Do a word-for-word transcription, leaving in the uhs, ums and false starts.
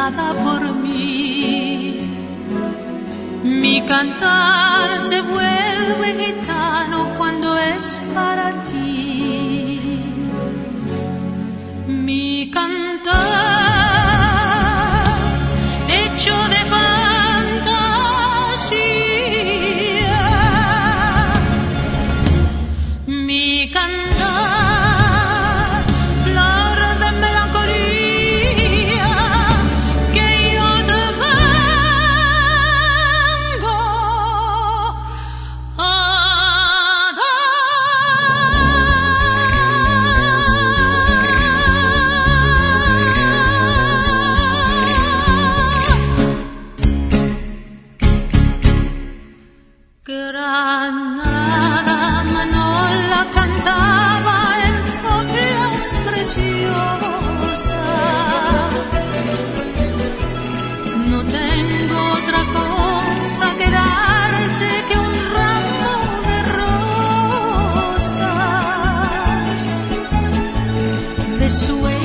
cantada por mí. Mi cantar se vuelve gitano cuando es para ti. Mi cantar hecho de fantasía. Mi cantar flor de melancolía que yo te vengo a Granada, Manola cantaba en coplas preciosas. No tengo otra cosa que darte que un ramo de rosas, de sueños